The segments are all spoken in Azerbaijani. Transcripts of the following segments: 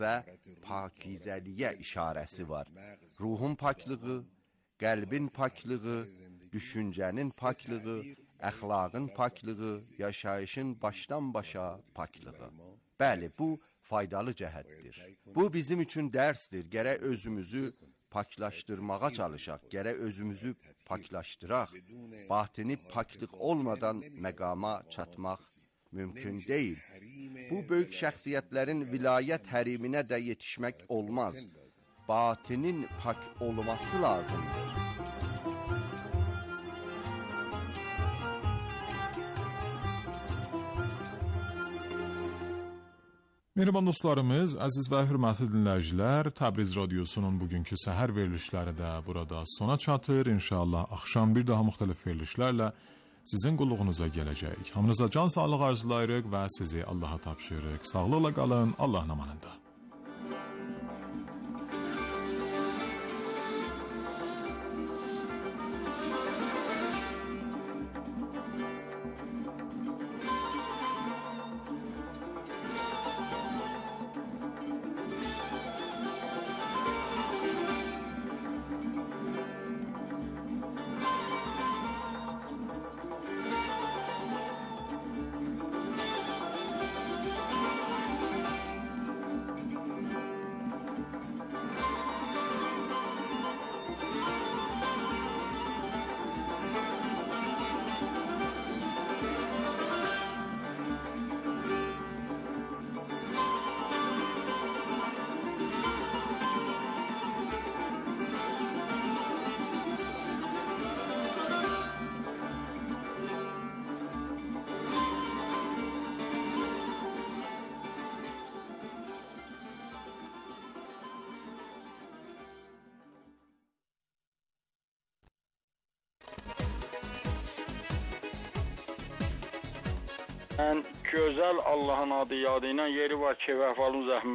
və pakizəliyə işarəsi var. Ruhun paklığı, qəlbin paklığı, düşüncənin paklığı, əxlaqın paklığı, yaşayışın başdan-başa paklığı. Bəli, bu faydalı cəhətdir. Bu bizim üçün dərsdir. Gərək özümüzü paklaşdırmağa çalışaq, gərək özümüzü paklaşdıraq. Batini paklıq olmadan məqama çatmaq mümkün deyil. Bu böyük şəxsiyyətlərin vilayət həriminə də yetişmək olmaz. Batinin pak olması lazımdır. Mehriban dostlarımız, əziz və hörmətli dinləyicilər, Təbriz Radiosunun bugünkü səhər verilişləri də burada sona çatır. İnşallah axşam bir daha müxtəlif verilişlərlə sizin qulluğunuza gələcək. Hamınıza can sağlığı arzulayırıq və sizi Allaha tapşırırıq. Sağlıqla qalın, Allahın amanında. Mən gözəl Allahın adı yadı ilə yeri var ki, vəfalın zəhmət.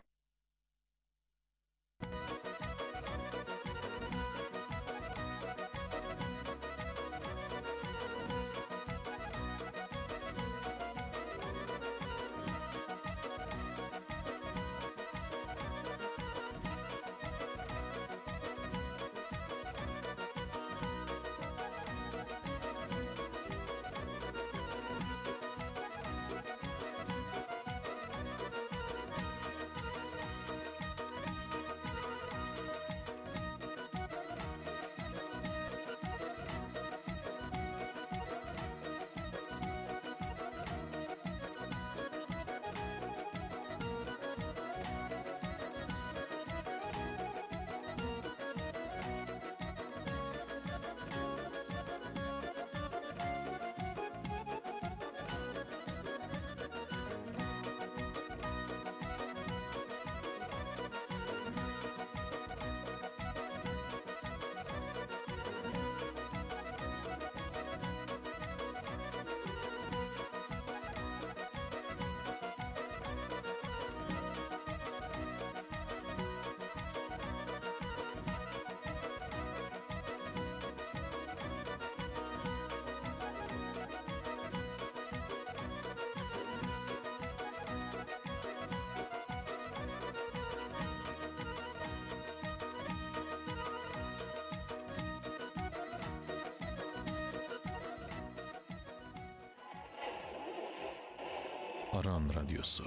Aran Radyosu.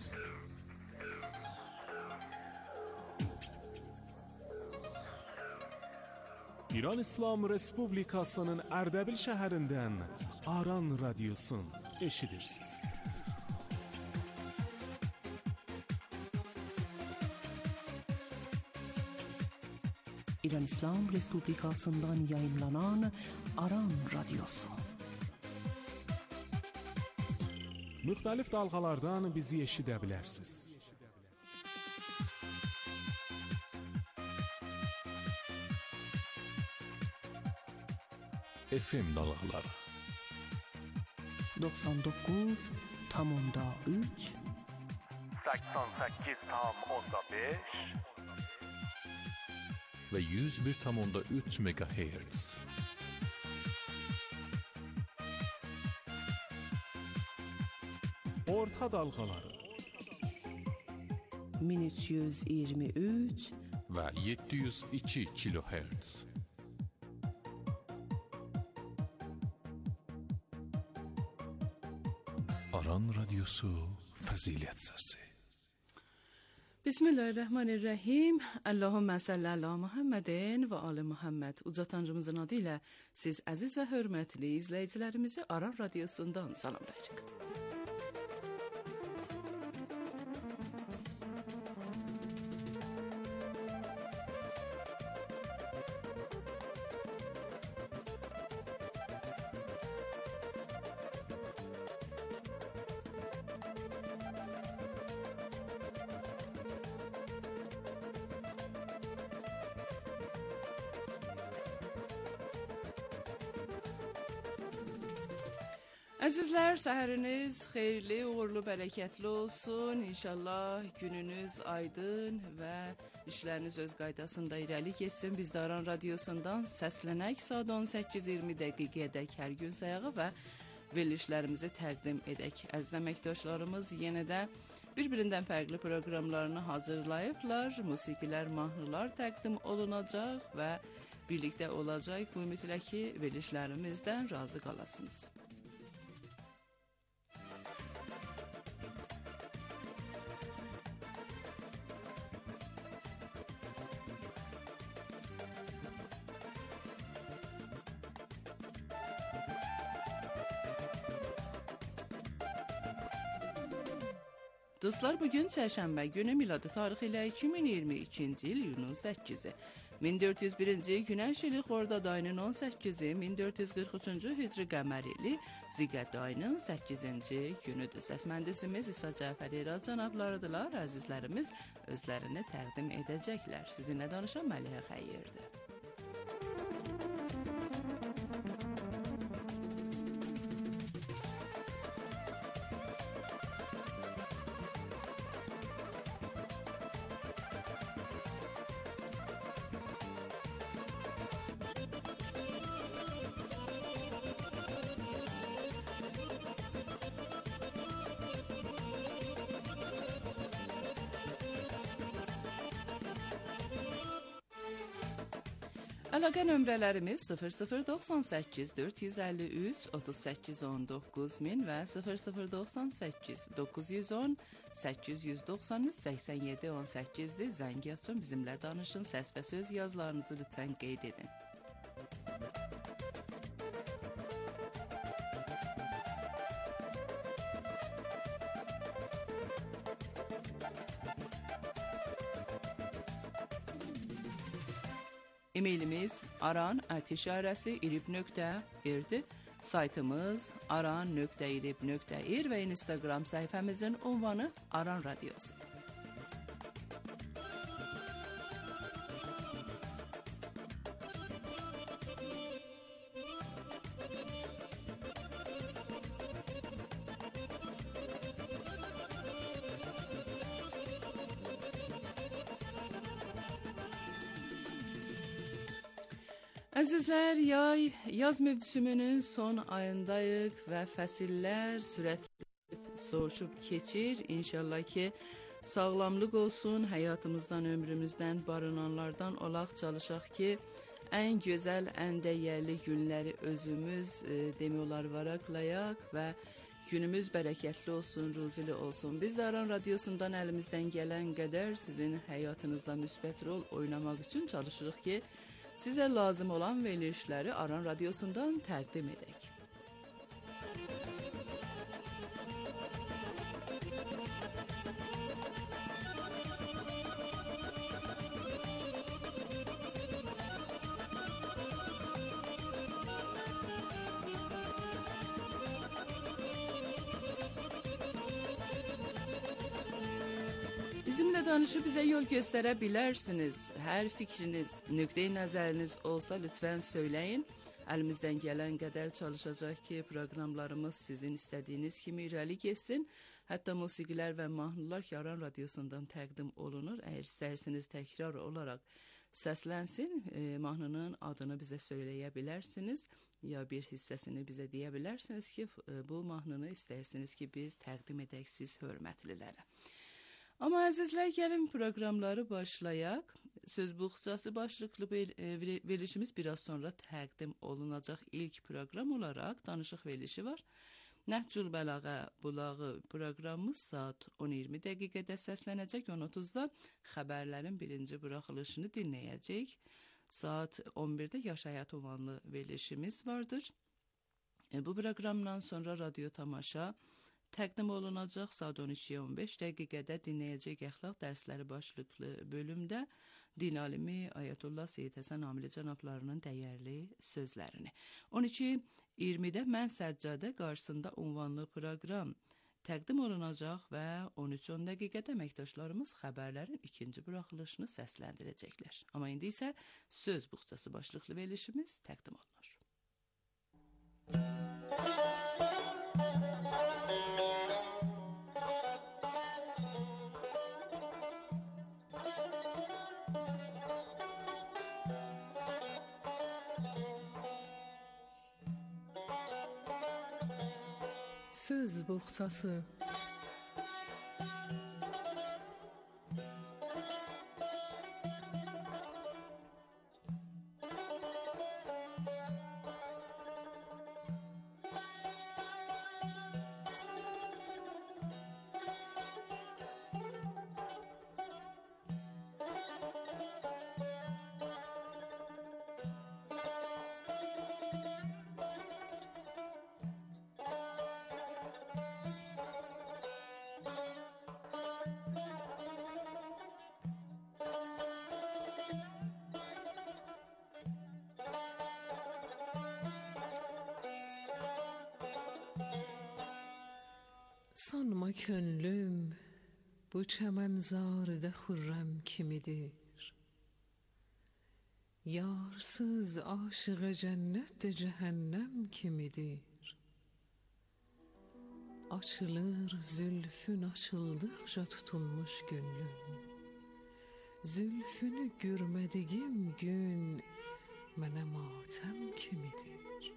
İran İslam Respublikasının Ərdəbil şəhərindən Aran Radyosun eşidirsiniz. İran İslam Respublikasından yayınlanan Aran Radyosu. Müxtəlif dalğalardan bizi eşidə bilərsiniz. FM dalğaları 99,3 88,5 və 101,3 MHz. Orta dalğaları 1323 və 702 kHz. Aran Radyosu Fəzilət Səsi. Bismillahirrahmanirrahim. Allahümme salli ala Muhammedin ve ali Muhammed. Uca Tanrımızın adıyla siz aziz ve hürmetli izleyicilerimizi Aran Radyosu'ndan salamlayacak. Əzizlər, səhəriniz xeyirli, uğurlu, bərəkətli olsun. İnşallah gününüz aydın və işləriniz öz qaydasında irəli getsin. Biz də Aran Radyosu'ndan səslənək saat 18:20 dəqiqədək hər gün sayağı və verilişlərimizi təqdim edək. Əziz əməkdaşlarımız yenə də bir-birindən fərqli proqramlarını hazırlayıblar. Musiqilər, mahnılar təqdim olunacaq və birlikdə olacaq. Bu ümidlə ki, verilişlərimizdən razı qalasınız. Dostlar, bugün çərşənbə günü, miladi tarixi ilə 2022-ci il iyunun 8-i. 1401-ci Günəş ili Xordad ayının 18-i, 1443-cü Hicri qəmər ili Ziqət ayının 8-ci günüdür. Səs mühəndisimiz İsa Cəfəri cənablarıdırlar. Əzizlərimiz özlərini təqdim edəcəklər. Sizinlə danışan Məlihə Xəyyirdir. Əlaqə nömrələrimiz 0098 453 3819 min və 0098 910 893 87 18'dir. Zəng açın, bizimlə danışın, səs və söz yazılarınızı lütfən qeyd edin. E-mailimiz aran@irib.ir-dir. Saytımız aran.irib.ir və Instagram səhifəmizin ünvanı Aran Radyosu. Əzizlər, yaz mövsümünün son ayındayıq və fəsillər sürətli soğuşub keçir. İnşallah ki, sağlamlıq olsun, həyatımızdan, ömrümüzdən barınanlardan olaq, çalışaq ki, ən gözəl, ən dəyərli günləri özümüz demək olar varaqlayaq və günümüz bərəkətli olsun, ruzili olsun. Biz də Aran Radyosu'ndan əlimizdən gələn qədər sizin həyatınızda müsbət rol oynamaq üçün çalışırıq ki, sizə lazım olan verilişləri Aran Radyosu'ndan təqdim edək. Bizimlə danışıb bizə yol göstərə bilərsiniz. Hər fikriniz, nöqteyi nəzəriniz olsa lütfən söyləyin. Əlimizdən gələn qədər çalışacaq ki, proqramlarımız sizin istədiyiniz kimi irəli getsin. Hətta musiqilər və mahnılar ki, Aran Radyosu'ndan təqdim olunur. Əgər istərsiniz təkrar olaraq səslənsin, mahnının adını bizə söyləyə bilərsiniz. Ya bir hissəsini bizə deyə bilərsiniz ki, bu mahnını istərsiniz ki, biz təqdim edək siz hörmətlilərə. Amma əzizlər, gəlin proqramları başlayaq. Söz buxçası başlıqlı verilişimiz biraz sonra təqdim olunacaq. İlk proqram olaraq danışıq verilişi var. Nəhcül Bəlağə Bulağı proqramımız saat 10:20 dəqiqədə səslənəcək. 10:30-da xəbərlərin birinci buraxılışını dinləyəcək. Saat 11-də Yaş Həyat ünvanlı verilişimiz vardır. Bu proqramdan sonra radio tamaşa təqdim olunacaq. Saat 12:15 dəqiqədə dinləyəcək əxlaq dərsləri başlıqlı bölümdə din alimi Ayətullah Seyid Həsən Amili cənablarının dəyərli sözlərini. 12:20-də Mən Səccadə qarşısında ünvanlı proqram təqdim olunacaq və 13:10 dəqiqədə əməkdaşlarımız xəbərlərin ikinci buraxılışını səsləndirəcəklər. Amma indi isə söz buxçası başlıqlı verilişimiz təqdim olunur. Söz buxçası. Sanma könlüm bu çəmənzarda xürrəm kimidir. Yarsız aşığı cənnət də cəhənnəm kimidir. Açılır zülfün açıldıqca tutulmuş gönlüm. Zülfünü görmədiyim gün mənə matəm kimidir.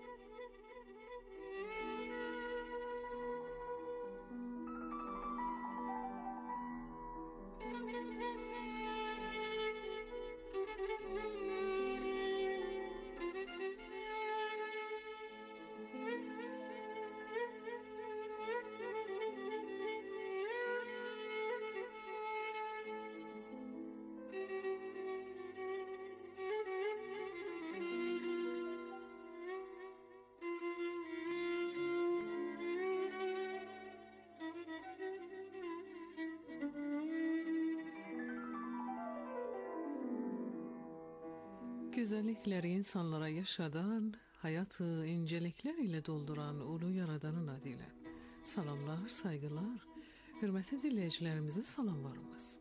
Güzellikleri insanlara yaşadan, hayatı incelikler ile dolduran ulu yaradanın adıyla. Salamlar, saygılar, hürmetli dinleyicilerimize salamlarımız.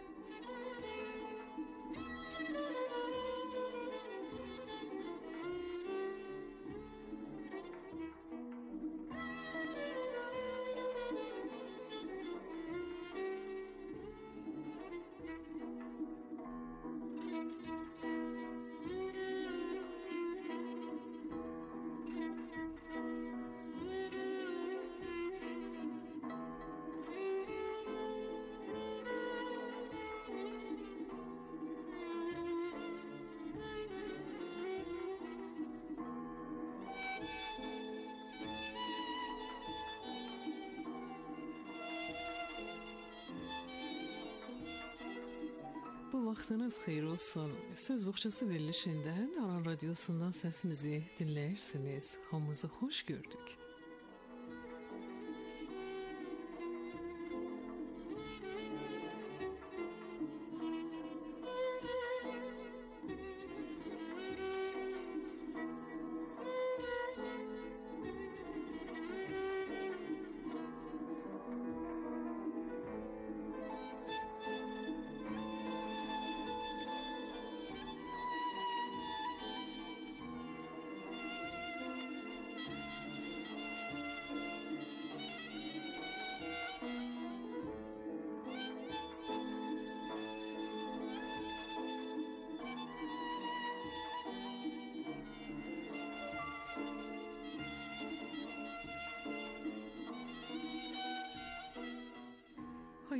Bu vaxtınız xeyir olsun. Söz buxçası verilişindən Aran Radyosu'ndan səsimizi dinləyirsiniz. Hamınızı xoş gördük.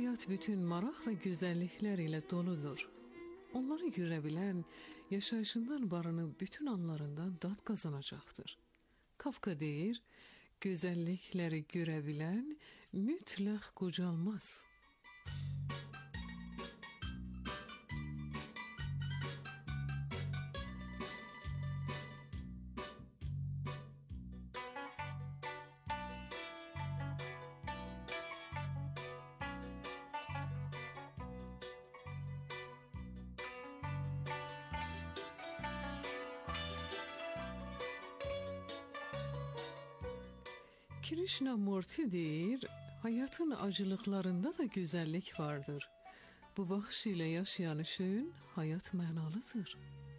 Həyat bütün maraq və gözəlliklər ilə doludur. Onları görə bilən, yaşayışından barınıb bütün anlarından dad qazanacaqdır. Kafka deyir, gözəllikləri görə bilən mütləq qocalmaz. Krishnamurti deyir, hayatın acılıqlarında da güzellik vardır. Bu baxış ilə yaşayan üçün hayat mənalıdır.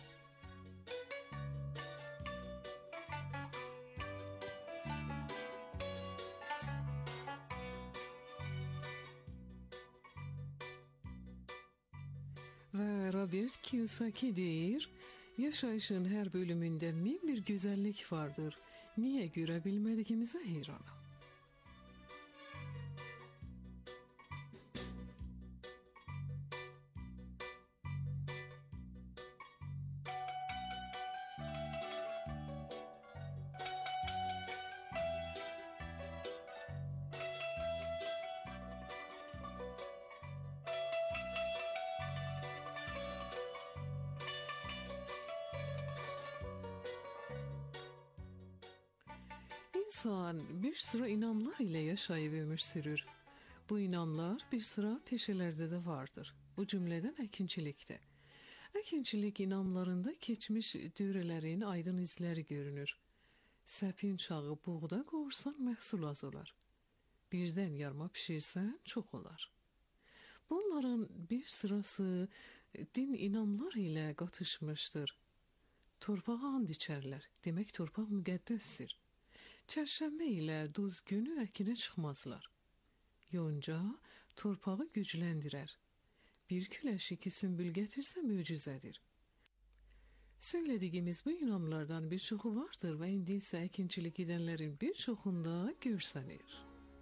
Və Robert Kiyosaki deyir, yaşayışın hər bölümündə min bir güzellik vardır. Niyə görə bilmədiyimizə heyranam. İnsan bir sıra inanlar ile yaşayıp ömür sürür. Bu inanlar bir sıra peşelerde de vardır. Bu cümleden əkinçilikdə. Əkinçilik inanlarında keçmiş dürələrin aydın izləri görünür. Səpin çağı buğda qoğursan məhsul az olar. Birdən yarma pişirsən çox olar. Bunların bir sırası din inanlar ilə qatışmışdır. Torpağa and içərlər. Demək torpaq müqəddəsdir. Çərşənbə ilə duz günü əkinə çıxmazlar. Yonca torpağı gücləndirər. Bir küləş iki sümbül gətirsə möcüzədir. Söylədiyimiz bu inanlardan bir çoxu vardır və indi isə əkinçilik edənlərin bir çoxunda görsənir.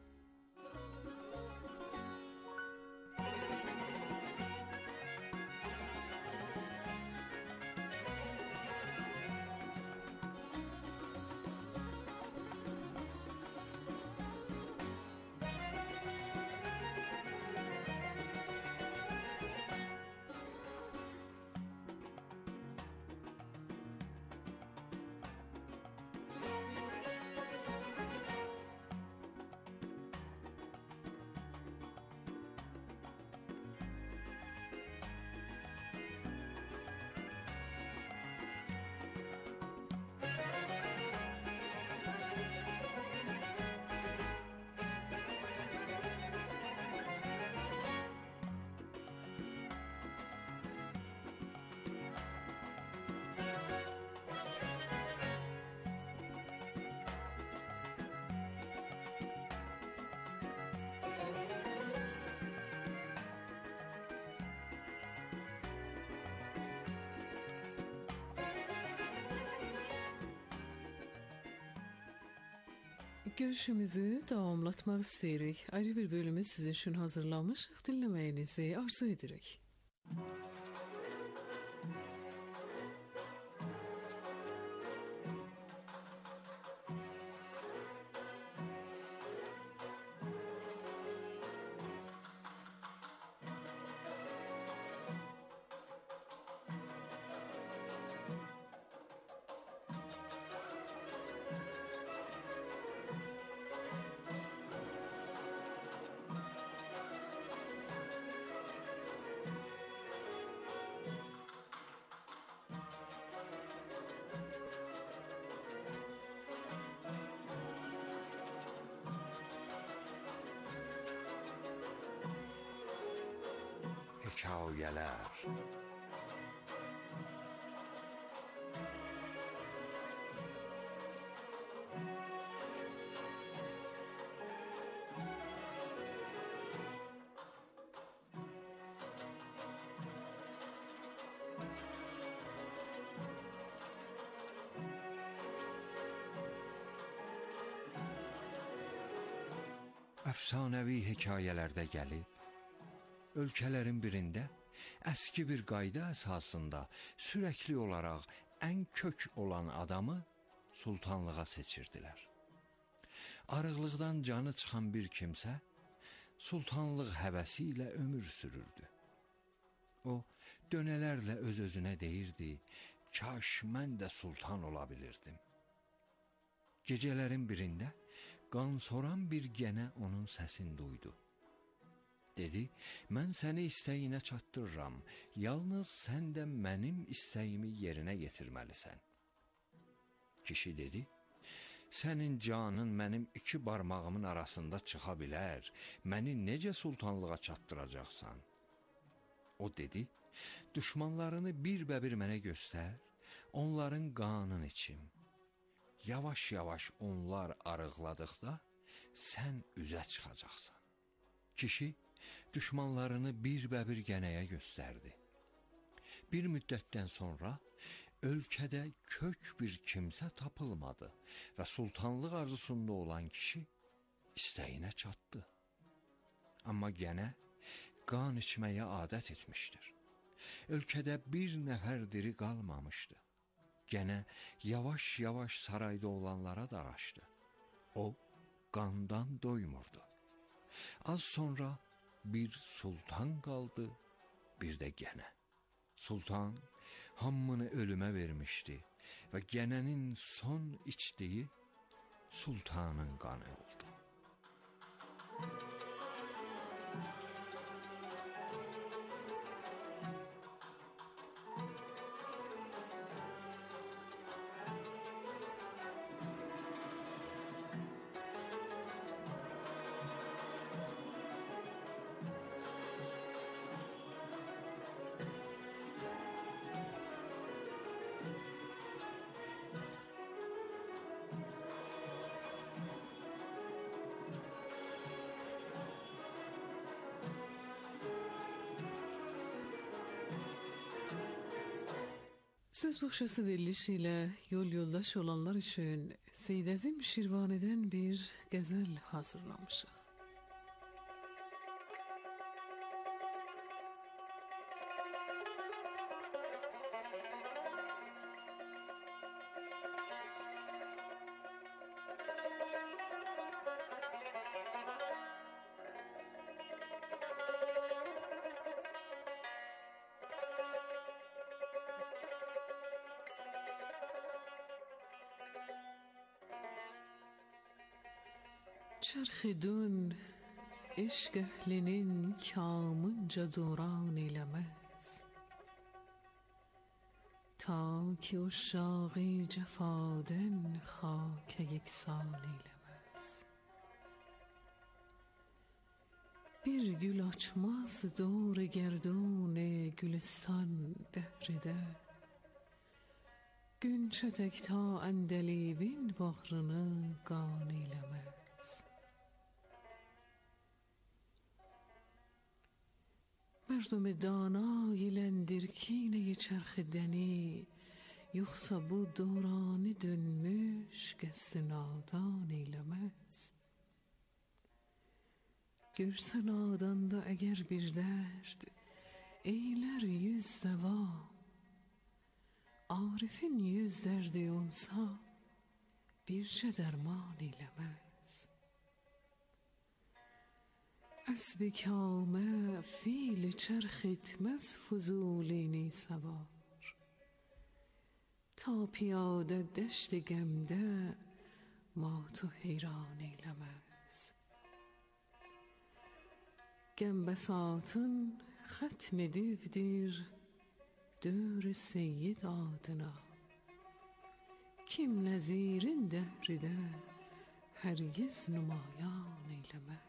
Görüşümüzü davamlatmaq istəyirik. Ayrı bir bölümü sizin üçün hazırlamışıq. Dinləməyinizi arzu edirik. Hekayeler. Əfsanəvi hekayələrdə gəlib Ölkələrin birində əski bir qayda əsasında sürəkli olaraq ən kök olan adamı sultanlığa seçirdilər. Arıqlıqdan canı çıxan bir kimsə sultanlıq həvəsi ilə ömür sürürdü. O, dönələrlə öz-özünə deyirdi, kaş mən də sultan ola bilirdim. Gecələrin birində qan soran bir gənə onun səsini duydu. Dedi, mən səni istəyinə çatdırıram, yalnız sən də mənim istəyimi yerinə yetirməlisən. Kişi dedi, sənin canın mənim 2 barmağımın arasında çıxa bilər, məni necə sultanlığa çatdıracaqsan? O dedi, düşmanlarını bir-bə-bir mənə göstər, onların qanını içim. Yavaş-yavaş onlar arıqladıqda sən üzə çıxacaqsan. Kişi düşmanlarını bir-bə-bir gənəyə göstərdi. Bir müddətdən sonra ölkədə kök bir kimsə tapılmadı və sultanlıq arzusunda olan kişi istəyinə çatdı. Amma gənə qan içməyə adət etmişdir. Ölkədə bir nəfər diri qalmamışdı. Gənə yavaş-yavaş sarayda olanlara daraşdı. O qandan doymurdu. Az sonra bir sultan qaldı, bir də gənə. Sultan hamını ölümə vermişdi və gənənin son içdiyi sultanın qanı oldu. Söz boşası verilişi ile yol yoldaş olanlar için Seyyid Əzim Şirvani'den bir gazel hazırlamışıq. Çarx dön, eşq əhlinin kamınca döran eyləməz. Ta ki uşağı cəfadən xakə yeksan eyləməz. Bir gül açmaz dor gerdun gülistan dəhridə. Günçə tək ta əndəlibin bağrını qan eyləməz. مردم دانای لندرکینه چرخ دنی یخصا bu دورانı dönmüş qəsd nadan eyləməz. Görsən adanda əgər bir dərd eylər 100 dəva. Arifin 100 dərdi olsa bircə dərman eyləməz. اسب کامه فیل چرخ اتمز فضولینی سوار تا پیاده دشت گمده ما تو حیران eyləməz. Gəm bəsatın xətm edibdir dör seyyid adına. Kim nəzirin dəhridə hərgiz nümayan eyləməz.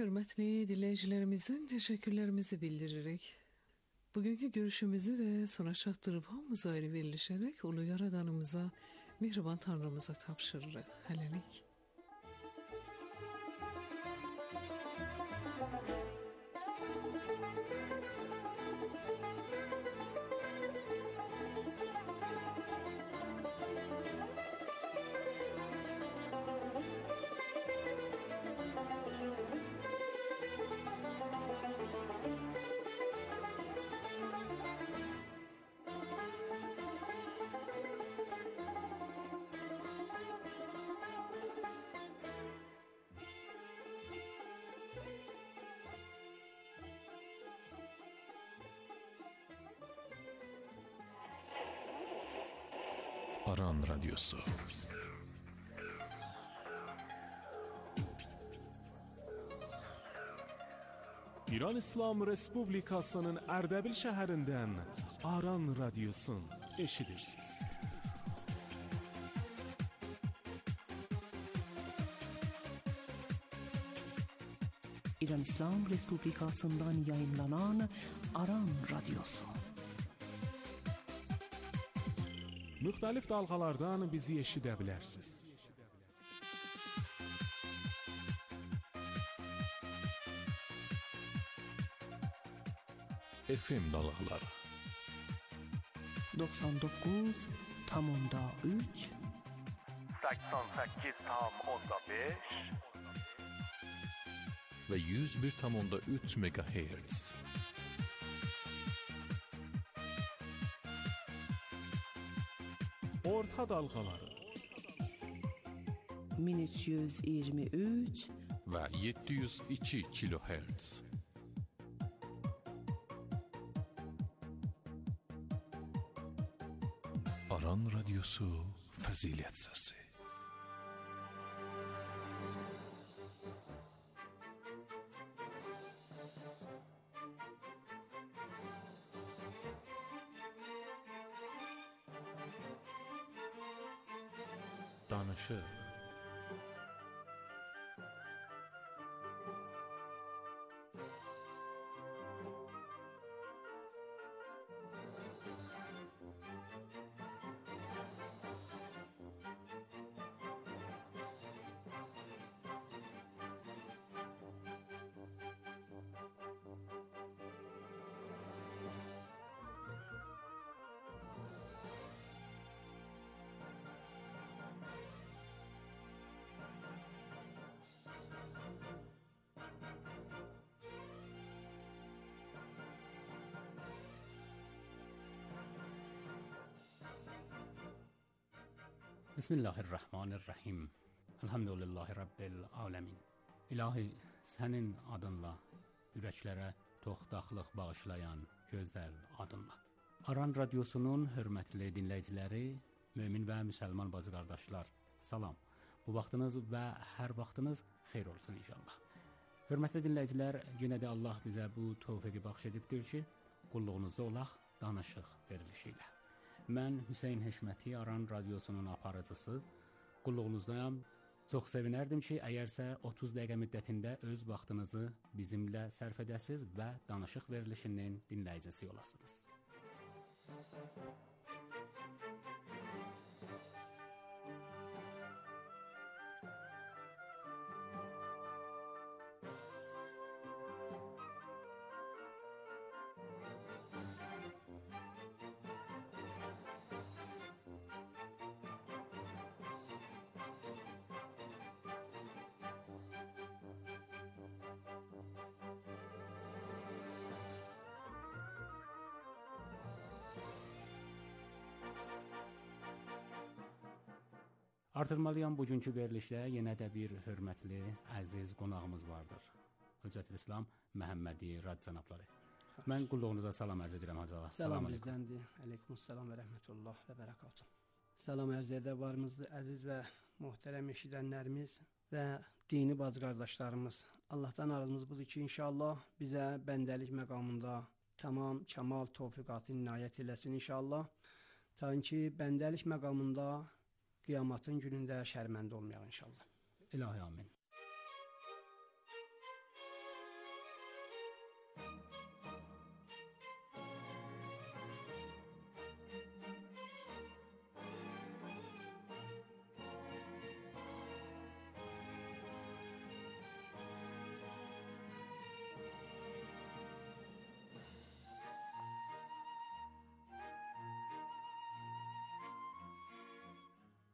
hörmətli dinləyicilərimizdən təşəkkürlərimizi bildiririk. Bugünkü görüşümüzü də sona çatdırıb hamımız ayrı verilişərək ulu yaradanımıza, mehriban Tanrımıza tapşırırıq. Hələlik. Aran Radyosu. İran İslam Respublikasının Ərdəbil şəhərindən Aran Radyosun eşidirsiniz. İran İslam Respublikasından yayınlanan Aran Radyosu. Müxtəlif dalğalardan bizi eşidə bilərsiniz. FM dalğaları 99,3 88,5 ve 101,3 MHz. Orta dalğaları 1323 ve 702 kHz. Aran Radyosu Fəzilət Səsi. Danışıq. Bismillahirrahmanirrahim. Elhamdülillahi Rabbil alemin. İlahi, sənin adınla, ürəklərə toxtaqlıq bağışlayan gözəl adınla. Aran Radyosunun hörmətli dinləyiciləri, mömin və müsəlman bacı qardaşlar, salam. Bu vaxtınız və hər vaxtınız xeyir olsun inşallah. Hörmətli dinləyicilər, yenə də Allah bizə bu tövfiqi bəxş edibdir ki, qulluğunuzda olaq danışıq verilişi ilə. Mən Hüseyn Heşməti, Aran Radyosunun aparıcısı, qulluğunuzdayam. Çox sevinərdim ki, əgərsə 30 dəqiqə müddətində öz vaxtınızı bizimlə sərf edəsiniz və danışıq verilişinin dinləyicisi olasınız. Artırmalıyam, bugünkü verilişdə yenə də bir hörmətli, əziz qonağımız vardır. Hüccətül İslam Məhəmmədi Rad cənabları. Mən qulluğunuza salam ərz edirəm Hacı Allah. Salam bizdəndir. Aleykümselam və rəhmətullah və bərəkatuhu. Salam ərz edəvarımız, əziz və möhtərəm eşidənlərimiz və dini bacı qardaşlarımız. Allahdan arzumuz budur ki, inşallah bizə bəndəlik məqamında tamam, kəmal, tövfiqatı inayət eləsin inşallah. Ta ki, bəndəlik məqamında Qiyamatın günündə şərməndə olmayaq inşallah. İlahi amin.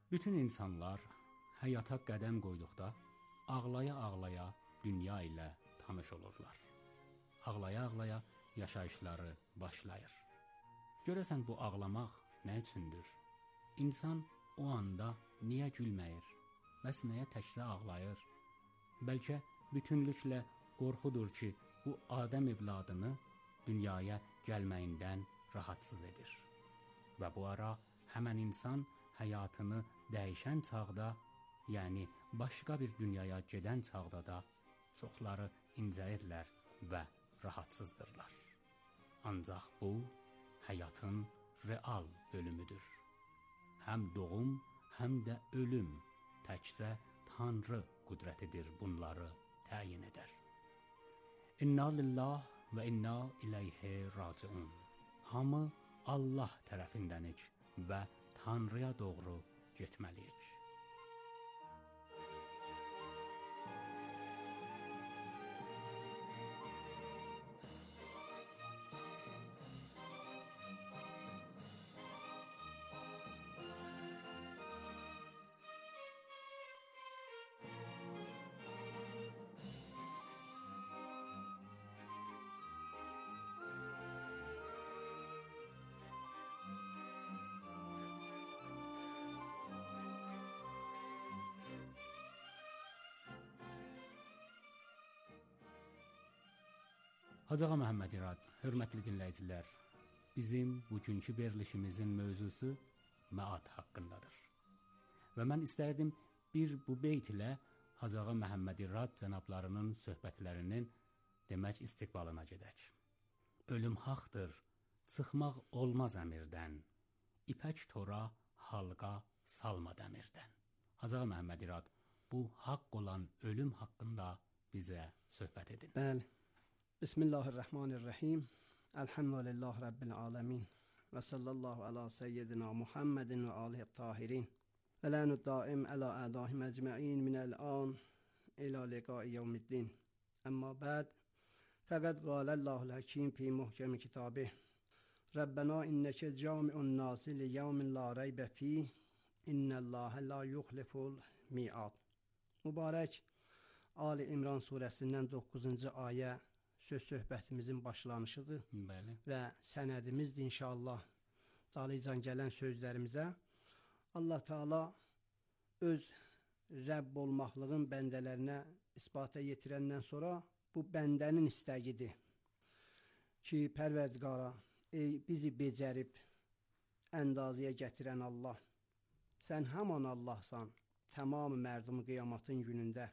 Bütün insanlar həyata qədəm qoyduqda ağlaya-ağlaya dünya ilə tanış olurlar. Ağlaya-ağlaya yaşayışları başlayır. Görəsən bu ağlamaq nə üçündür? İnsan o anda niyə gülməyir? Bəs nəyə təkcə ağlayır? Bəlkə bütünlüklə qorxudur ki, bu Adəm evladını dünyaya gəlməyindən rahatsız edir. Və bu ara həmən insan həyatını dəyişən çağda, yəni başqa bir dünyaya gedən çağda da çoxları incəyirlər və rahatsızdırlar. Ancaq bu, həyatın real bölümüdür. Həm doğum, həm də ölüm təkcə Tanrı qüdrətidir bunları təyin edər. İnna lillah və inna iləyhi raciun. Hamı Allah tərəfindənik və Tanrıya doğru getməliyik. Hacı Ağa Məhəmməd İrad, hörmətli dinləyicilər, bizim bugünkü verilişimizin mövzusu məad haqqındadır. Və mən istərdim bir bu beyt ilə Hacı Ağa Məhəmməd İrad cənablarının söhbətlərinin demək istiqbalına gedək. Ölüm haqdır, çıxmaq olmaz əmirdən, ipək tora halqa salma dəmirdən. Hacı Ağa Məhəmməd İrad, bu haqq olan ölüm haqqında bizə söhbət edin. Bəli. Bismillahirrahmanirrahim. Elhamdülillah Rabbil alemin. Ve sallallahu ala seyyidina Muhammedin ve alihi tahirin. Ve lanu daim ala adahim ecma'in minel an ila liqai yevmiddin. Amma ba'd. Fakat qala Allahul Hakim fi muhkemi kitabih. Rabbena inneke cami'un nasi li yevmin la raybe fi. İnnallâhe la yuhliful mi'ad. Mübarək Ali İmran surəsindən 9-cu ayə söz söhbətimizin başlanışıdır. Bəli. Və sənədimizdir inşallah. Dalıcan gələn sözlərimizə Allah Teala öz Rəbb olmaqlığın bəndələrinə isbata yetirəndən sonra bu bəndənin istəgidir ki, Pərverdigara, ey bizi becərib əndazıya gətirən Allah, sən həman Allahsan, tamam mərdum qiyamatın günündə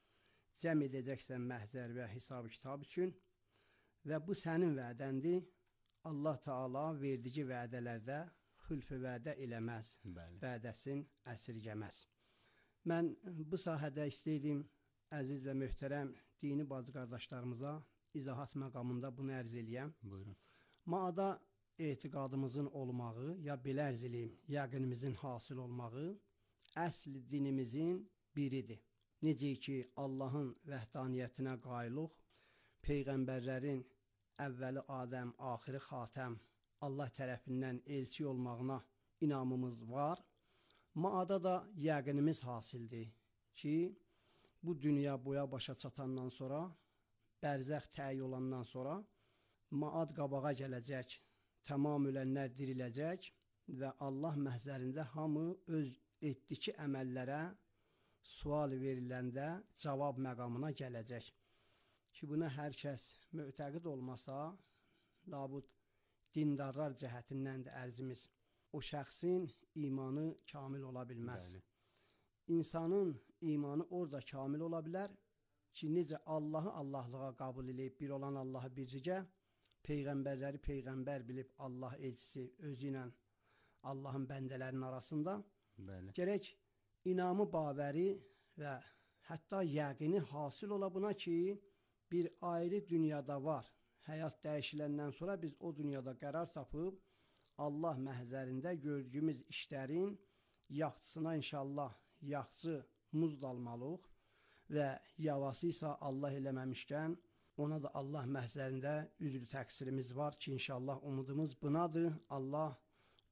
cəm edəcəksən məhzər və hesab kitab üçün və bu sənin vədəndir. Allah Teala verdiyi vədələrdə xülfü vədə eləməz, vədəsin əsirgəməz. Mən bu sahədə istəydim əziz və möhtərəm dini bacı qardaşlarımıza izahat məqamında bunu ərz eləyəm. Buyurun. Maada etiqadımızın olmağı, ya belə ərz eləyim, yəqinimizin hasil olmağı əsl dinimizin biridir. Necə ki, Allahın vəhdaniyyətinə qayılıq, Peyğəmbərlərin əvvəli Adəm, axiri Xatəm, Allah tərəfindən elçi olmağına inamımız var. Maada da yəqinimiz hasildir ki, bu dünya boya başa çatandan sonra, bərzəx təyi olandan sonra, maad qabağa gələcək, tamam ölənlər diriləcək və Allah məhzərində hamı öz etdiki əməllərə sual veriləndə cavab məqamına gələcək. Ki, buna hər kəs mötəqid olmasa, labud dindarlar cəhətindən də ərzimiz, o şəxsin imanı kamil ola bilməz. Bəli. İnsanın imanı orada kamil ola bilər ki, necə Allahı Allahlığa qabul edib, bir olan Allahı bircigə, Peyğəmbərləri Peyğəmbər bilib Allah elçisi özü ilə Allahın bəndələrinin arasında, Bəli. Gərək inamı babəri və hətta yəqini hasil ola buna ki, bir ayrı dünyada var. Həyat dəyişiləndən sonra biz o dünyada qərar tapıb, Allah məhzərində gördüyümüz işlərin yaxçısına inşallah yaxçı muz dalmalıq və yavası isə Allah eləməmişkən, ona da Allah məhzərində üzrü təqsirimiz var ki, inşallah umudumuz bunadır. Allah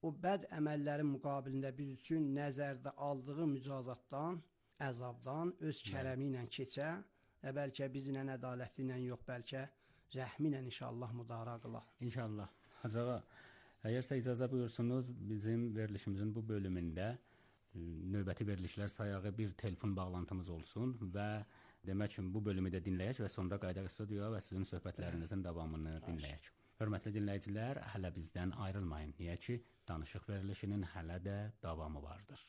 o bəd əməllərin müqabilində biz üçün nəzərdə aldığı mücazatdan, əzabdan öz kərəmi ilə keçə və bəlkə bizlə ədaləti ilə yox, bəlkə rəhmi ilə inşallah müdara qıla. İnşallah. Hacı ağa, əgərsə icazə buyursunuz, bizim verilişimizin bu bölümündə növbəti verilişlər sayağı bir telefon bağlantımız olsun və demək ki, bu bölümü də dinləyək və sonra qayıdaq studiyaya və sizin söhbətlərinizin davamını dinləyək. Hörmətli dinləyicilər, hələ bizdən ayrılmayın. Niyə ki, danışıq verilişinin hələ də davamı vardır.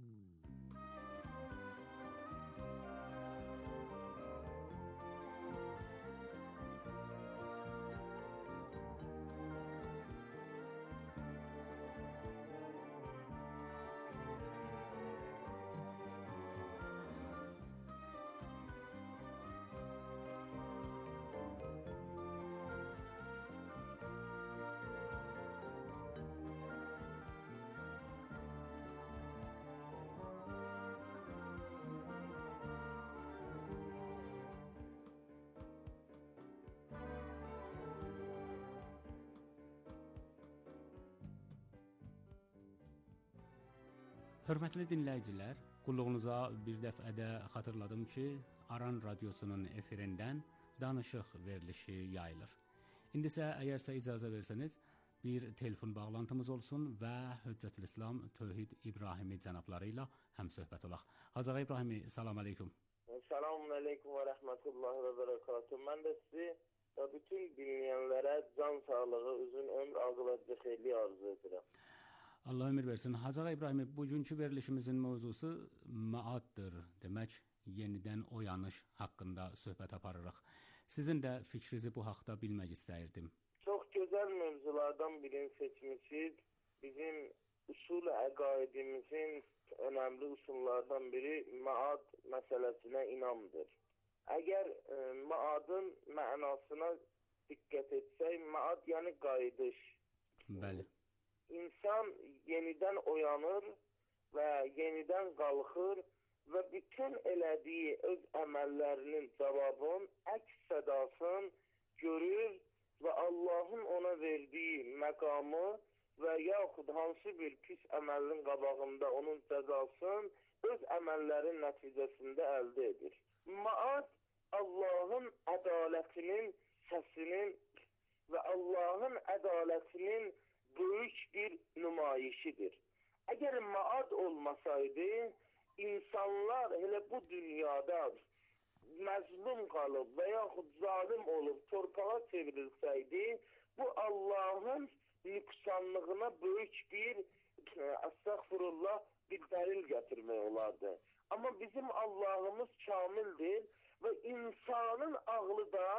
Hörmətli dinləyicilər, qulluğunuza bir dəfə də xatırladım ki, Aran Radiosunun efirindən danışıq verilişi yayılır. İndi isə əgərsə icazə versəniz, bir telefon bağlantımız olsun və Hüccətül-İslam Tövhid İbrahimi cənabları ilə həmsöhbət olaq. Hacı ağa İbrahimi, salam aleyküm. Selamun aleyküm və rəhmətullahi və bərəkatuhu. Mən də sizi və bütün dinləyənlərə can sağlığı, uzun ömür, aqibət və xeyirli arzu edirəm. Allah ömür versin. Hacı ağa İbrahimi, bugünkü verilişimizin mövzusu maaddır. Demək, yenidən oyanış haqqında söhbət aparırıq. Sizin də fikrinizi bu haqda bilmək istəyirdim. Çox gözəl mövzulardan birini seçmişsiniz. Bizim usul əqaidimizin önəmli usullardan biri maad məsələsinə inamdır. Əgər maadın mənasına diqqət etsək, maad yəni qayıdış. Bəli. İnsan yenidən oyanır və yenidən qalxır və bütün elədiyi öz əməllərinin cavabın, əks sədasını görür və Allahın ona verdiyi məqamı və yaxud hansı bir pis əməlin qabağında onun cəzasını öz əməllərin nəticəsində əldə edir. Maad Allahın ədalətinin səsinin və Allahın ədalətinin böyük bir nümayişidir. Əgər maad olmasaydı, insanlar elə bu dünyada məzlum qalıb və yaxud zalim olub torpağa çevrilsəydi, bu Allahın nüqsanlığına böyük bir, əstəğfurullah, bir dəlil gətirmək olardı. Amma bizim Allahımız kamildir və insanın ağlı da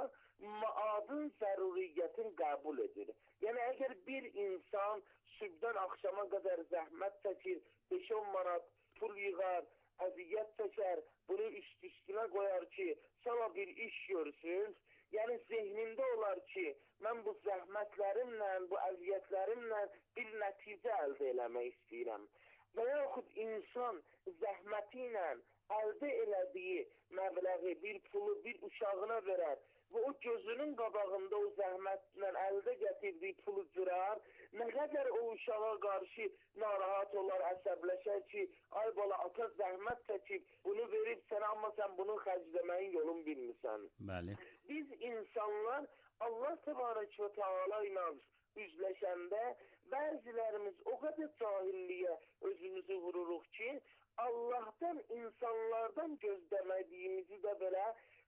maadın zəruriyyətini qəbul edir. Yəni, əgər bir insan sübdən axşama qədər zəhmət çəkir, 5-10 manat pul yığar, əziyyət çəkər, bunu üstünə qoyar ki, sana bir iş görsün, yəni zehnində olar ki, mən bu zəhmətlərimlə, bu əziyyətlərimlə bir nəticə əldə eləmək istəyirəm. Və yaxud insan zəhməti ilə əldə elədiyi məbləği, bir pulu bir uşağına verər və o gözünün qabağında o zəhmətlə əldə gətirdiyi pulu cırar, nə qədər o uşağa qarşı narahat olar, əsəbləşər ki, ay bala, ata zəhmət çəkib, bunu verib sənə, amma sən bunu xərcləməyin yolunu bilmirsən. Bəli. Biz insanlar Allah təbarək və Teala ilə üzləşəndə bəzilərimiz o qədər cahilliyə özümüzü vururuq ki, Allahdan, insanlardan gözləmədiyimizi də belə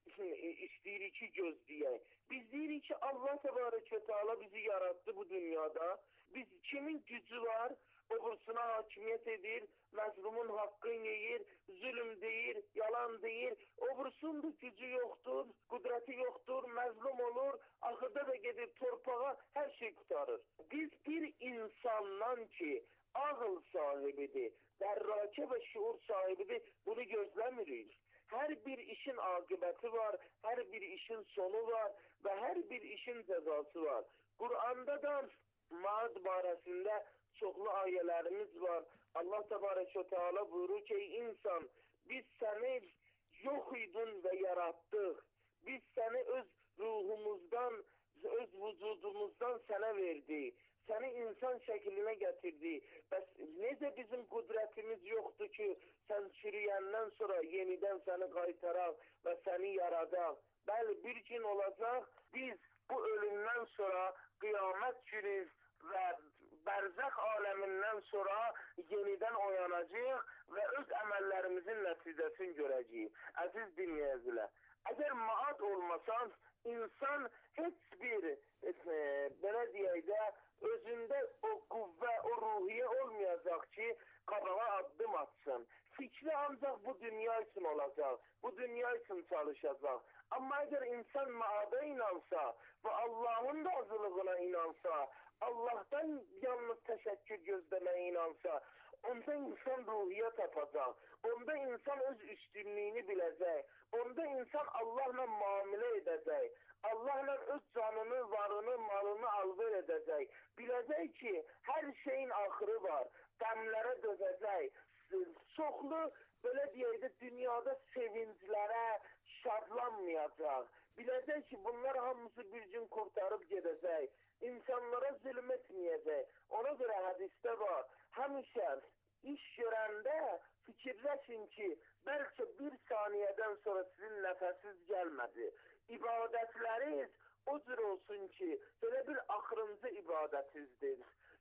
istəyirik ki, gözləyək. Biz deyirik ki, Allah təbarək və Teala bizi yarattı bu dünyada. Biz kimin gücü var, obursuna hakimiyyət edir, məzlumun haqqını yeyir, zülm deyir, yalan deyir, obursun da gücü yoxdur, qüdrəti yoxdur, məzlum olur, axırda da gedir torpağa, hər şey qutarır. Biz bir insandan ki, ağıl sahibidir, dərrakə və şuur sahibidir, bunu gözləmirik. Hər bir işin aqibəti var, hər bir işin sonu var və hər bir işin cəzası var. Quranda da maad barəsində çoxlu ayələrimiz var. Allah təbarək və Teala buyurur ki, insan, biz səni yox idin və yaratdıq. Biz səni öz ruhumuzdan, öz vücudumuzdan sənə verdik. səni insan şəklinə gətirdi. Bəs necə bizim qüdrətimiz yoxdur ki, sən çürüyəndən sonra yenidən səni qaytaraq və səni yaradaq? Bəli, bir gün olacaq, biz bu ölümdən sonra qiyamət günü və bərzəx aləmindən sonra yenidən oyanacağıq və öz əməllərimizin nəticəsini görəcəyik. Əziz dinləyicilər, əgər maad olmasa, insan heç bir, belə deyək də, özündə o qüvvə, o ruhiyyə olmayacaq ki, qabağa addım atsın. Fikri ancaq bu dünya üçün olacaq, bu dünya üçün çalışacaq. Amma əgər insan maada inansa və Allahın razılığına inansa, Allah'tan yalnız təşəkkür gözləməyə inansa, onda insan ruhiyyə tapacaq, onda insan öz üstünlüyünü biləcək, onda insan Allahla müamilə edəcək, Allahla öz canını, varını, malını alver edəcək, biləcək ki, hər şeyin axırı var, qəmlərə dözəcək, çoxlu, belə deyək də, dünyada sevinclərə şadlanmayacaq, biləcək ki, bunlar hamısı bir gün qurtarıb gedəcək, insanlara zülm etməyəcək. Ona görə hədisdə var, həmişə iş görəndə fikirləşin ki, bəlkə bir saniyədən sonra sizin nəfəsiz gəlmədi. İbadətləriniz o cür olsun ki, belə bir axırıncı ibadətinizdir.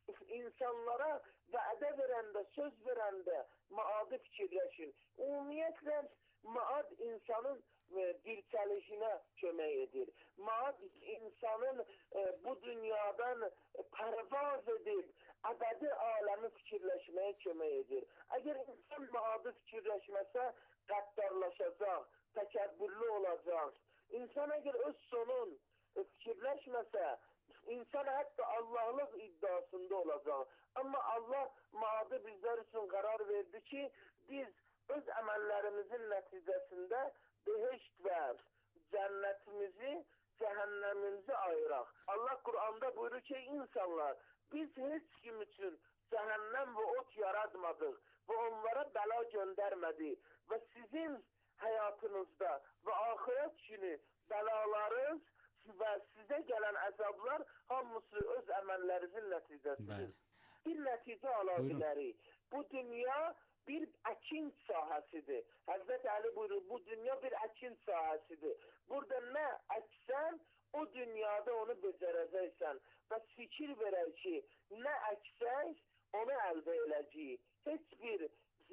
İnsanlara vədə verəndə, söz verəndə maadı fikirləşin. Ümumiyyətlə, maad insanın dirçəlişinə kömək edir. Maad insanın bu dünyadan pərvaz edib, əbədi aləmi fikirləşməyə kömək edir. Əgər insan maadı fikirləşməsə, qəddarlaşacaq, təkəbbürlü olacaq. İnsan əgər öz sonun fikirləşməsə, insan hətta Allahlıq iddiasında olacaq. Amma Allah maadı bizlər üçün qərar verdi ki, biz öz əməllərimizin nəticəsində behişt və cənnətimizi, cəhənnəmimizi ayıraq. Allah Quranda buyurur ki, insanlar, biz heç kim üçün cəhənnəm və ot yaratmadıq və onlara bəla göndərmədik və sizin həyatınızda və axirət günü bəlalarınız və sizə gələn əzablar hamısı öz əməllərinizin nəticəsidir. Bir nəticə ala bilərik. Bu dünya bir əkin sahəsidir. Həzrət Əli buyurur, bu dünya bir əkin sahəsidir. Burada nə əksən, o dünyada onu becərəcəksən. Və fikir verək ki, nə əksək, onu əldə eləcəyik. Heç bir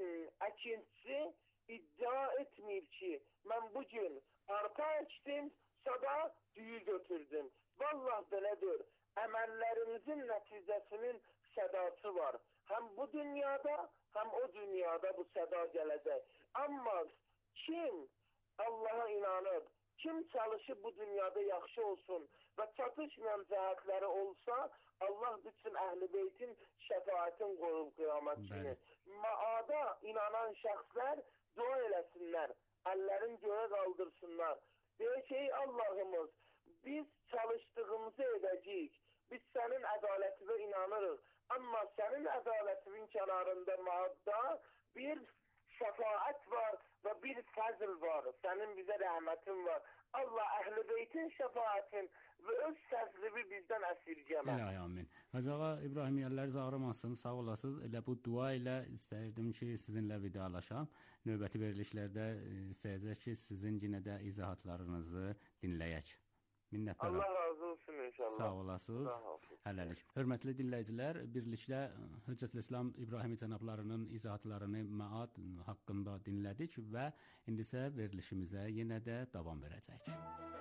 əkinçi iddia etməyib ki, mən bugün arpa əkdim, sabah düyü götürdüm. Vallah belədir. Əməllərimizin nəticəsinin sədası var. Həm bu dünyada, həm o dünyada bu səda gələcək. Amma kim Allaha inanıb, kim çalışıb bu dünyada yaxşı olsun və çatışmayan cəhətləri olsa, Allah bütün Əhl-i Beytin şəfaətin qoyub qiyamət günü. Maada inanan şəxslər dua eləsinlər, əllərin göyə qaldırsınlar. Deyək ki, Allahımız, biz çalışdığımızı edəcəyik, biz sənin ədalətinə inanırıq. Amma sənin ədalətinin kənarında maadda bir şəfaət var və bir fəzl var. Sənin bizə rəhmətin var. Allah Əhl-i Beytin şəfaətin və öz fəzlini bizdən əsirgəmə. Elə amin. Hacı ağa İbrahim yerləriniz ağrımasın, sağ olasınız. Elə bu dua ilə istərdim ki, sizinlə vidalaşam. Növbəti verilişlərdə istəyəcək ki, sizin yenə də izahatlarınızı dinləyək. Minnətdaram. Allah razı olsun inşallah. Sağ olasınız. Hələlik. Hörmətli dinləyicilər, birlikdə Hüccətülislam İbrahim cənablarının izahatlarını məad haqqında dinlədik və indi isə verilişimizə yenə də davam verəcək.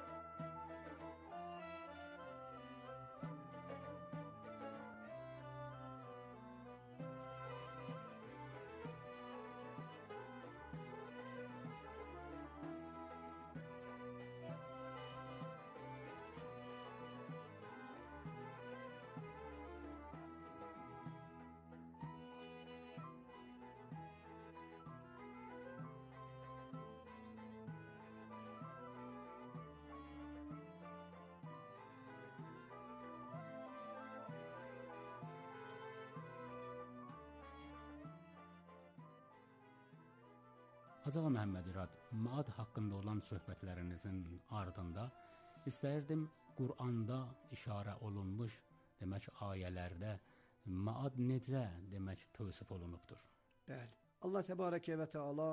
Hacı ağa Məhəmməd İrad, maad haqqında olan söhbətlərinizin ardında istəyirdim Quranda işarə olunmuş demək ayələrdə maad necə demək tövsif olunubdur? Bəli. Allah təbarəkə və təala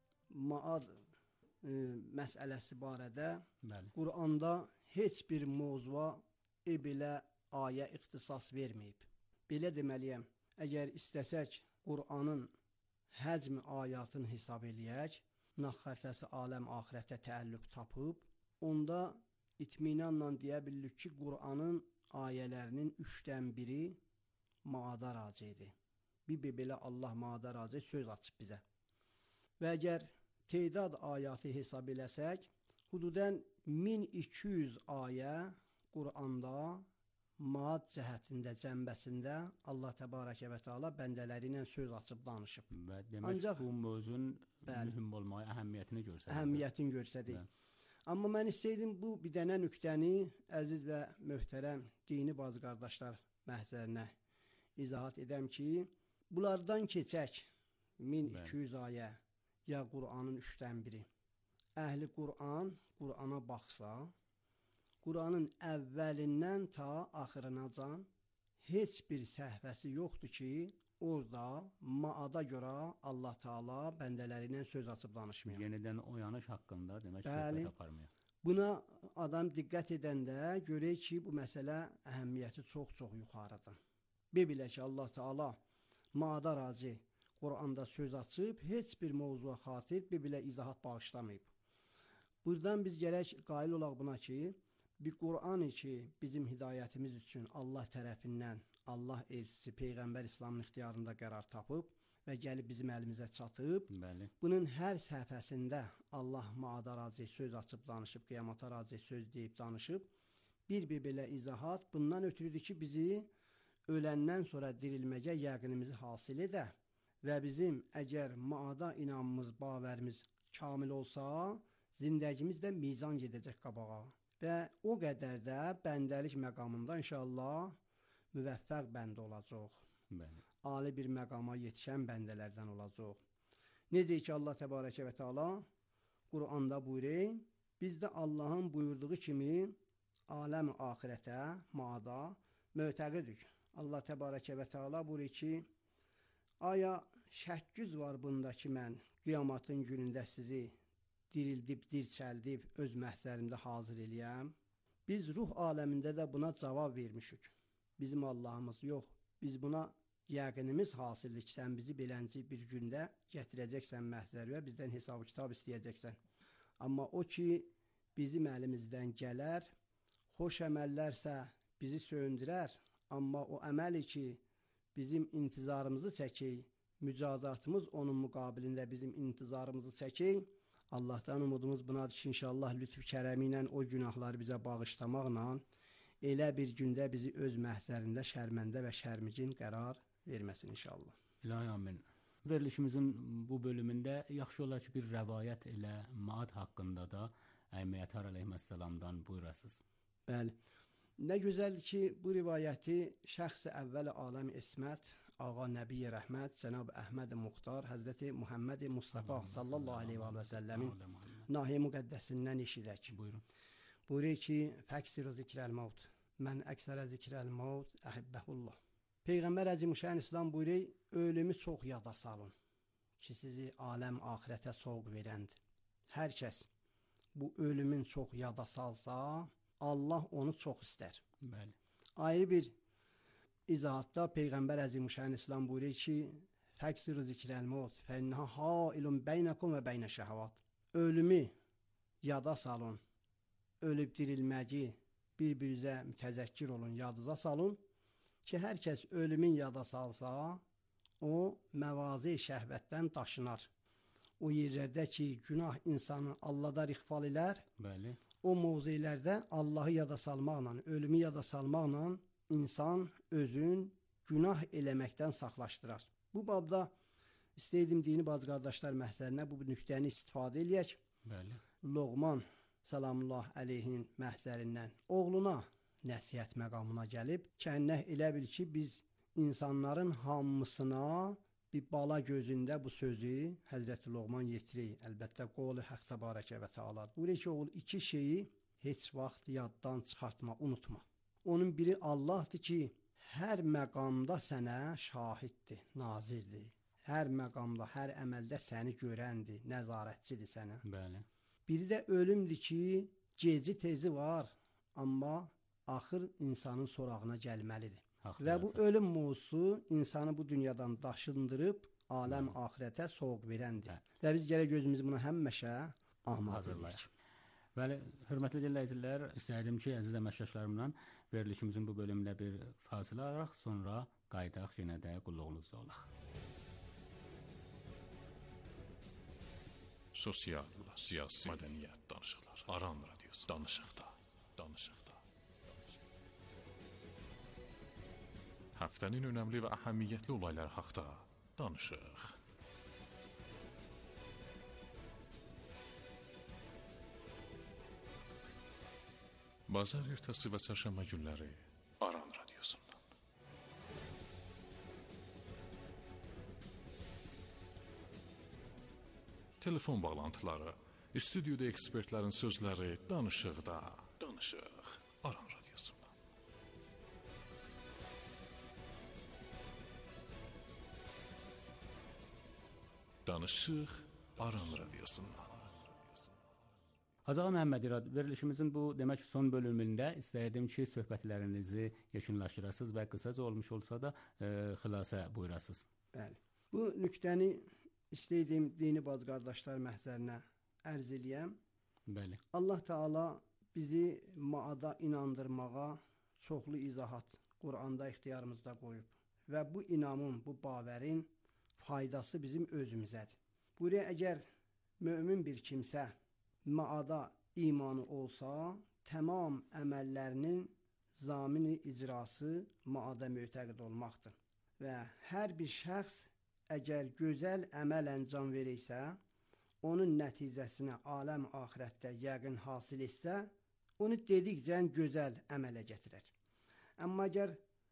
maad məsələsi barədə Quranda heç bir mövzuya belə ayə ixtisas verməyib. Belə deməliyəm, əgər istəsək Qur'anın həcm ayatını hesab eləyək, naxxətəsi aləm axirətə təəlluq tapıb, onda itminanla deyə bilirik ki, Qur'anın ayələrinin 3dən biri maada racidir. Bir belə Allah maada raci söz açıb bizə. Və əgər tedad ayatı hesab eləsək, hududən 1200 ayə Qur'anda maad cəhətində, cəmbəsində Allah təbarəkə və təala bəndələri ilə söz açıb danışıb. Və demək bu mövzunun mühüm olmağı əhəmiyyətini göstərir. Əhəmiyyətini göstərir. Amma mən istəydim bu bir dənə nöqtəni əziz və möhtərəm dini bazı qardaşlar məhzərinə izahat edəm ki, bunlardan keçək 1200 ayə ya Qur'anın 3dən biri. Əhli Qur'an, Qur'ana baxsa, Qur'anın əvvəlindən ta axırınacan heç bir səhvəsi yoxdur ki, orada maada görə Allah Taala bəndələri ilə söz açıb danışmıyor. Yenidən oyanış haqqında demək söhbət aparmıyor. Buna adam diqqət edəndə görək ki, bu məsələ əhəmiyyəti çox-çox yuxarıdır. Belə ki, Allah Taala maada raci Qur'anda söz açıb, heç bir mövzuya xatir belə izahat bağışlamayıb. Buradan biz gərək qail olaq buna ki, bir Qur'an ki, bizim hidayətimiz üçün Allah tərəfindən, Allah elçisi, Peyğəmbər İslamın ixtiyarında qərar tapıb və gəlib bizim əlimizə çatıb. Bəli. Bunun hər səhifəsində Allah maada raci söz açıb danışıb, qiyamata raci söz deyib danışıb. Bir belə izahat bundan ötürüdür ki, bizi öləndən sonra dirilməyə yəqinimizi hasil edə və bizim əgər maada inamımız, bavərimiz kamil olsa, zindəgimiz də mizan gedəcək qabağa. Və o qədər də bəndəlik məqamında inşallah müvəffəq bəndə olacaq. Bəli. Ali bir məqama yetişən bəndələrdən olacaq. Necə ki Allah təbarəkə və təala Qur'anda buyurur, biz də Allahın buyurduğu kimi aləm axirətə, maada mötəqidik. Allah təbarəkə və təala buyurur ki, aya şəkküz var bunda ki, mən qiyamatın günündə sizi dirildib, dirçəldib, öz məhzərimdə hazır eləyəm. Biz ruh aləmində də buna cavab vermişik. Bizim Allahımız yox. Biz buna yəqinimiz hasildir ki, sən bizi belənci bir gündə gətirəcəksən məhzər və bizdən hesabı kitab istəyəcəksən. Amma o ki, bizim əlimizdən gələr, xoş əməllərsə bizi söndürər, amma o əməli ki, bizim intizarımızı çəkək, mücazatımız onun müqabilində bizim intizarımızı çəkək, Allahdan umudumuz bunadır ki, inşallah lütf kərəmi ilə o günahları bizə bağışlamaqla elə bir gündə bizi öz məhzərində şərməndə və şərmicin qərar verməsin inşallah. İlahi amin. Verilişimizin bu bölümündə yaxşı olar ki, bir rəvayət elə maad haqqında da Əyməyətər əleyhissalamdan buyurasınız. Bəli. Nə gözəldir ki, bu rivayəti şəxs-i əvvəl aləm İsmət, Ağa Nəbi-i Rəhmət, Cənab Əhməd Muxtar, Həzrəti Muhammed Mustafa sallallahu aleyhi və səlləmin nahi müqəddəsindən eşidək. Buyurun. Buyurur ki, fəksiru zikrəl-mavt, mən əksərə zikrəl-mavt əhibbəhullah. Peyğəmbər Əzimüşşən İslam buyurur, ölümü çox yada salın ki, sizi aləm axirətə soğuq verəndir. Hər kəs bu ölümün çox yada salsa, Allah onu çox istər. Bəli. Ayrı bir izahatda Peyğəmbər Əzimüşşən İslam buyurur ki, fəksiru zikrəl-mavt, fənnəhə hailun beynəkum və beynə şəhəvat. Ölümü yada salın, ölüb dirilməci bir-birinizə mütəzəkkir olun, yadınıza salın ki, hər kəs ölümün yada salsa, o məvazi şəhvətdən daşınar. O yerlərdə ki, günah insanı Allahdan ixval elər, bəli, o mövzilərdə Allahı yada salmaqla, ölümü yada salmaqla insan özün günah eləməkdən saxlaşdırar. Bu babda istəydim dini bazı qardaşlar məhzərinə bu nüqtəni istifadə eləyək. Bəli. Loğman salamullah əleyhin məhzərindən oğluna nəsihət məqamına gəlib, kənnə elə bil ki, biz insanların hamısına bir bala gözündə bu sözü Həzrəti Loğman yetirir. Əlbəttə, qolu Haqq təbarəkə və təala. Buyurur ki, oğul, iki şeyi heç vaxt yaddan çıxartma, unutma. onun biri Allahdır ki, hər məqamda sənə şahiddir, nazirdir. Hər məqamda, hər əməldə səni görəndir, nəzarətçidir sənə. Bəli. Biri də ölümdür ki, geci tezi var, amma axır insanın sorağına gəlməlidir. Və bu ölüm mövzusu insanı bu dünyadan daşındırıb, aləm axirətə soğuq verəndir. Və biz gərək gözümüzü buna həmişə amadə edirik. Bəli, hörmətli dinləyicilər, istəyirdim ki, əziz əməkdaşlarımla verilişimizin bu bölümündə bir fasilə alaraq, sonra qayıdaq yenə də qulluğunuzda olaq. Sosial, siyasi, mədəniyyət danışıqlar. Aran radiosu danışıqda. Həftənin önəmli və əhəmiyyətli olayları haqqında danışıq. Bazar ertəsi və çərşənbə günləri Aran radiosundan. Telefon bağlantıları, stüdyoda ekspertlərin sözləri, danışıqda. Aran radiosundan. Danışıq Aran radiosundan. Hacı ağa Məhəmməd İrad, verilişimizin bu demək son bölümündə istəyirdim ki, söhbətlərinizi yekunlaşdırasınız və qısaca olmuş olsa da xülasə buyurasınız. Bəli. Bu nüqtəni istəyirdim dini bacı qardaşlar məhzərinə ərz eləyəm. Bəli. Allah Teala bizi maada inandırmağa çoxlu izahat Quranda ixtiyarımızda qoyub və bu inamın, bu baverin faydası bizim özümüzədir. Buraya əgər mömin bir kimsə maada imanı olsa, tamam əməllərinin zamini icrası maada mötəqid olmaqdır. Və hər bir şəxs əgər gözəl əməl əncam verirsə, onun nəticəsini aləm axirətdə yəqin hasil etsə, onu dedikcə gözəl əmələ gətirər. Amma əgər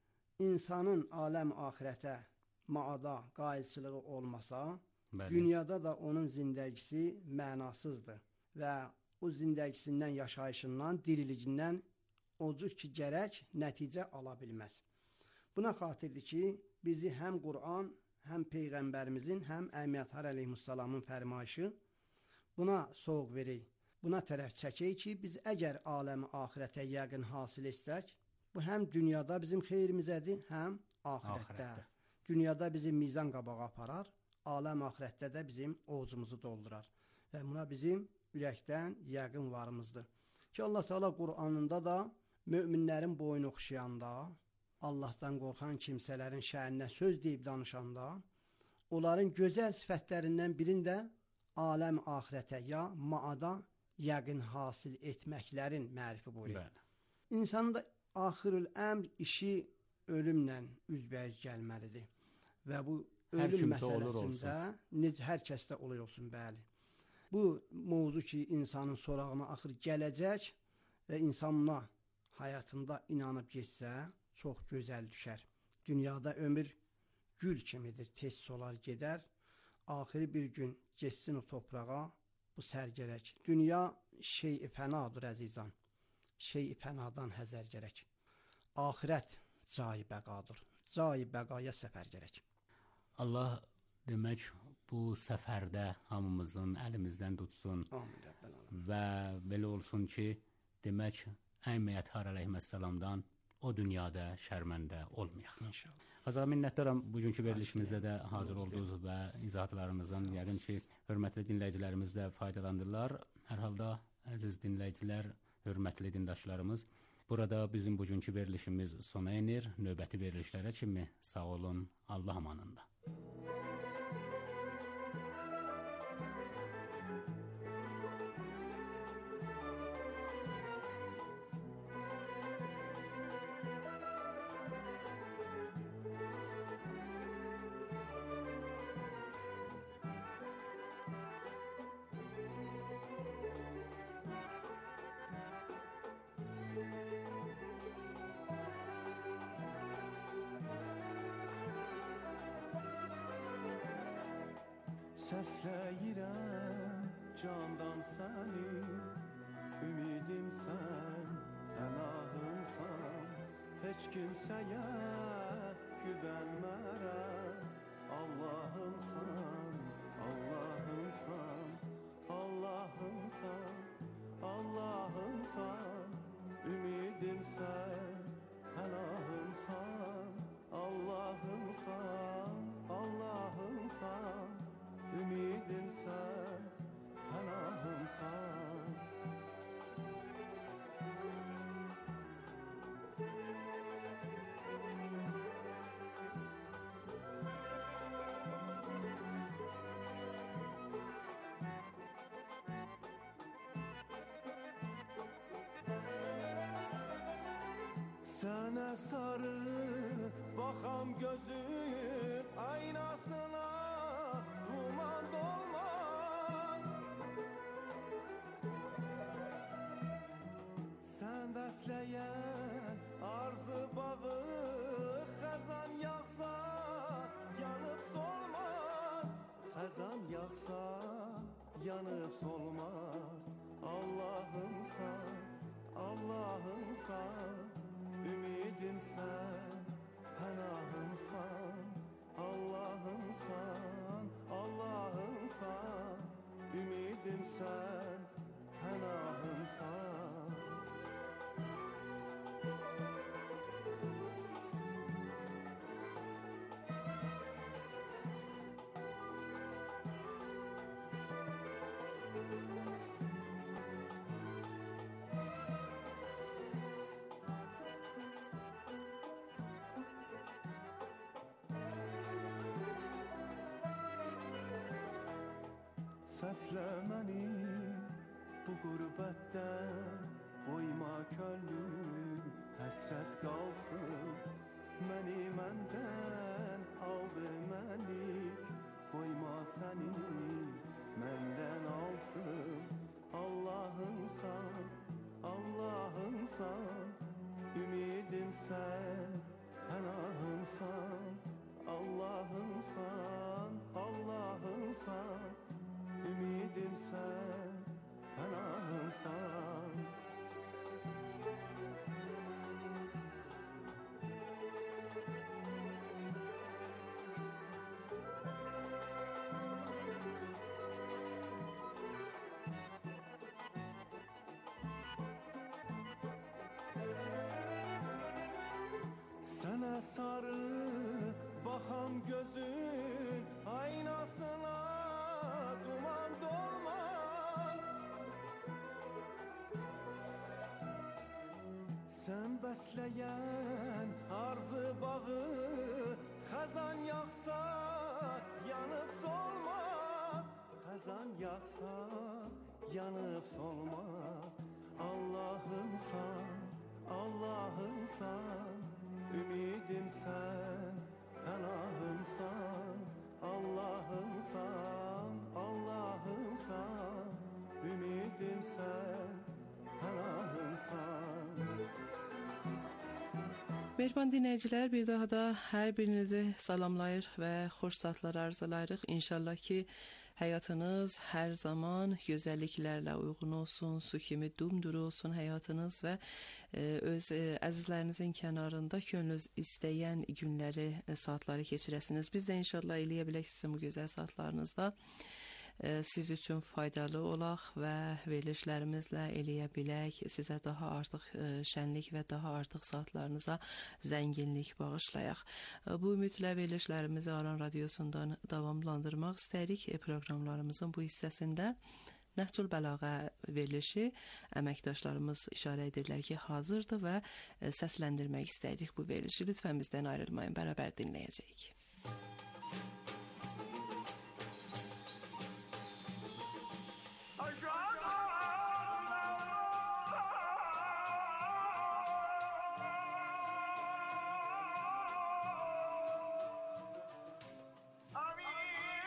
insanın aləm axirətə maada qailçılığı olmasa, dünyada da onun zindəgisi mənasızdır və o zindəgisindən, yaşayışından, diriliyindən o cür ki, gərək nəticə ala bilməz. Buna xatirdir ki, bizi həm Qur'an, həm Peyğəmbərimizin, həm Əmniyyətlər əleyhissalamın fərmayışı buna soğuq verir, buna tərəf çəkək ki, biz əgər aləmi axirətə yəqin hasil etsək, bu həm dünyada bizim xeyrimizədir, həm axirətdə. Dünyada bizi mizan qabağa aparar, aləm axirətdə də bizim ovucumuzu doldurar. Və buna bizim ürəkdən yəqin varımızdır. Ki, Allah Teala Qur'anında da möminlərin boynu oxşayanda, Allahdan qorxan kimsələrin şəninə söz deyib danışanda, onların gözəl sifətlərindən birində aləm axirətə ya maada yəqin hasil etməklərin mərifi buyurur. İnsanın da axırül əmr işi ölümlə üzbəyiz gəlməlidir. Və bu ölüm məsələsində hər kəsdə oluyor olsun, bəli. Bu mövzu ki, insanın sorağına axır gələcək və insan buna həyatında inanıb geçsə, çox gözəl düşər. Dünyada ömür gül kimidir, tez solar gedər. Axırı bir gün geçsin o toprağa, bu sərgərək. Dünya şey-i fənadır əzizan, şey-i fənadan həzər gərək. Axirət cai bəqadır, cai bəqaya səfər gərək. Allah demək bu səfərdə hamımızın əlimizdən tutsun. Amin. Və belə olsun ki, demək Əmniyyətlər əleyhissalamdan o dünyada şərməndə olmayaq. İnşallah. Azam minnətdaram bugünkü verilişimizdə də hazır olduğunuz və izahatlarınızdan yəqin ki, hörmətli dinləyicilərimiz də faydalandılar. Hər halda əziz dinləyicilər, hörmətli dindaşlarımız, burada bizim bugünkü verilişimiz sona enir. Növbəti verilişlərə kimi sağ olun, Allah amanında. Səsləyirəm candan səni, ümidim sən, əlahımsan. heç kimsəyə güvənmərəm. Allahımsan, Allahımsan, Allahımsan, Allahımsan, ümidimsən, pənahımsan. Allahımsan, Allahımsan, ümidimsən, pənahımsan. Sənə sarı baxam gözün aynasına, duman dolmaz. Sən bəsləyən arzu bağı, xəzan yağsa yanıb solmaz. Xəzan yağsa yanıb solmaz. Allahımsan, Allahımsan, ümidimsən, pənahımsan. Allahımsan, Allahımsan, ümidimsən, pənahımsan. Səslə məni bu qürbətdən, qoyma könlüm həsrət qalsın. Məni məndən aldı məlik, qoyma səni məndən alsın. Allahımsan, Allahımsan, ümidimsən, pənahımsan. Allahımsan, Allahımsan, ümidimsən, pənahımsan. Sənə sarı baxam gözün aynasına, duman dolmaz. Sən bəsləyən arzu bağı, xəzan yağsa yanıb solmaz. Xəzan yağsa yanıb solmaz. Allahımsan, Allahımsan, ümidimsən, pənahımsan. Allahımsan, Allahımsan, ümidimsən, pənahımsan. Mehriban dinləyicilər, bir daha da hər birinizi salamlayır və xoş saatlar arzulayırıq. İnşallah ki, həyatınız hər zaman gözəlliklərlə uyğun olsun, su kimi dumduru olsun həyatınız və öz əzizlərinizin kənarında könlünüz istəyən günləri, saatları keçirəsiniz. Biz də inşallah eləyə bilək sizin bu gözəl saatlarınızda siz üçün faydalı olaq və verilişlərimizlə eləyə bilək, sizə daha artıq şənlik və daha artıq saatlarınıza zənginlik bağışlayaq. Bu ümidlə verilişlərimizi Aran Radiosundan davamlandırmaq istəyirik. Proqramlarımızın bu hissəsində Nəhcül Bəlağə verilişi əməkdaşlarımız işarə edirlər ki, hazırdır və səsləndirmək istəyirik bu verilişi. Lütfən bizdən ayrılmayın, bərabər dinləyəcəyik.